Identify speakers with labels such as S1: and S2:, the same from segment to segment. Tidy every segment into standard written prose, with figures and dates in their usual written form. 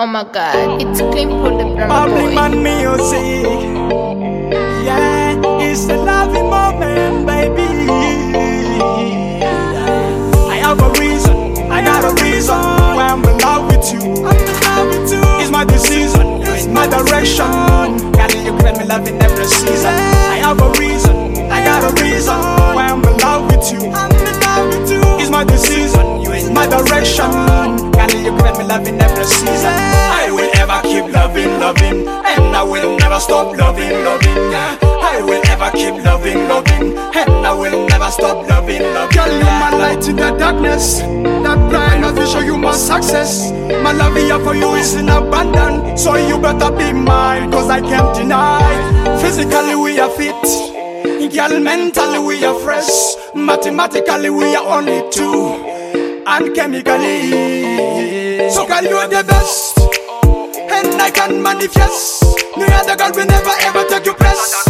S1: Oh my god, it's clean for the drama
S2: Public
S1: boy.
S2: man music. Yeah, it's a loving moment, baby. I have a reason, I got a reason why I'm in love with you. I'm in love with you. It's my decision, it's my direction. Gotta you grant me love in every season. I have a reason, I got a reason why I'm in love with you. I'm in love with you. It's my decision, it's my direction. Gotta you grant me love in every season. I will ever keep loving, loving, and I will never stop loving, loving. I will ever keep loving, loving, and I will never stop loving, loving. Girl, you my light in the darkness, that brightness will show you my success. My love here for you is in abundance, so you better be mine, cause I can't deny. Physically we are fit, girl, mentally we are fresh, mathematically we are on it too, and chemically. So girl, you are the best, and I can manifest. No other girl will never ever take your place.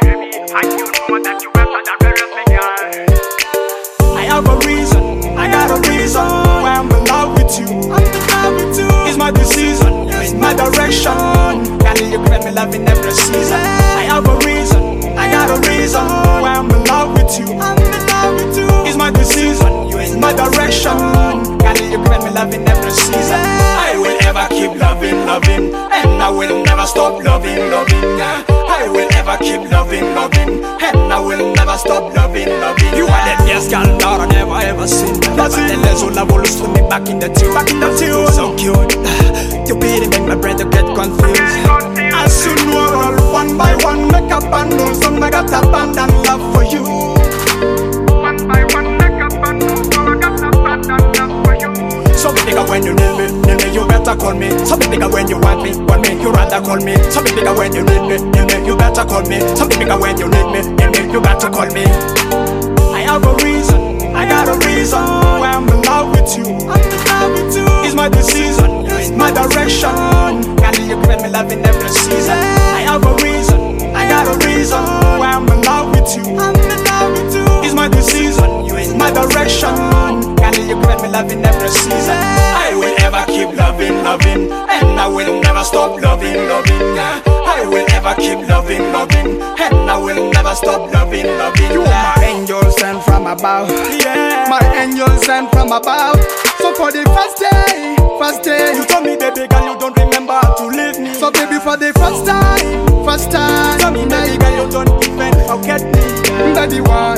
S2: I have a reason, I got a reason why I'm in love with you. I'm in love with you. It's my decision, it's my direction. Gotta you grant me love in every season. I have a reason, I got a reason why I'm in love with you. I'm in love with you. It's my decision, it's my direction. Gotta you grant me love in every season. I will ever keep loving, loving, and I will never stop loving, loving. I will ever keep loving, loving, and I will never stop loving, loving. You are the best girl that I never ever seen. That's it. Let's all have to me back in the tune, back in the tune. So cute, you beat make my brain to get confused. As soon roll one by one, make up and know some I got abandon love for you. One by one, make up and know some I got abandon love for you. So big nigga when you need me, you better call me. So big nigga when you want me, you rather call me. So big nigga when you need me, you better call me. So big nigga when you need me, you better call me. I have a reason, I got a reason why I'm in love with you. I'm in love with you. It's my decision, it's my direction. Gotta you grant me love in every season. I have a reason, I got a reason why I'm in love with you. I'm in love with you. It's my decision, it's my direction. Gotta you grant me love in every season. I will ever keep loving, loving, and I will never stop loving, loving. I will ever keep loving, loving, and I will never stop loving, loving. You are my angel sent from above, yeah. My angel sent from above. So for the first day, you told me, baby girl, you don't remember to leave me. So baby, for the first time, you told me, baby girl, you don't even forget me. Baby, why?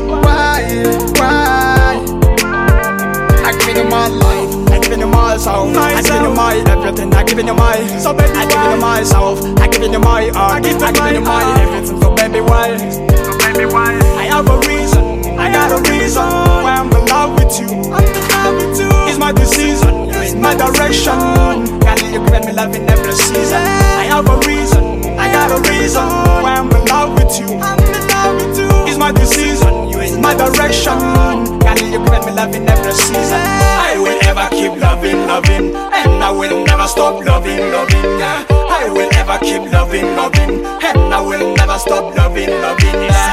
S2: I give you my life, I give you myself, I give you my everything, I give you my. So baby, I give you myself, I give you my heart, I give you my everything. So baby, why? I have a reason, I got a reason why I'm in love with you. I'm in love with you. It's my decision, it's my direction. Gotta you grant me love in every season. I have a reason, I got a reason why I'm in love with you. I'm in love with you. It's my decision, it's my direction. Gotta you grant me love in every season. I will ever keep loving, loving, and I will never stop loving, loving. I will ever keep loving, loving, and I will never stop loving, loving.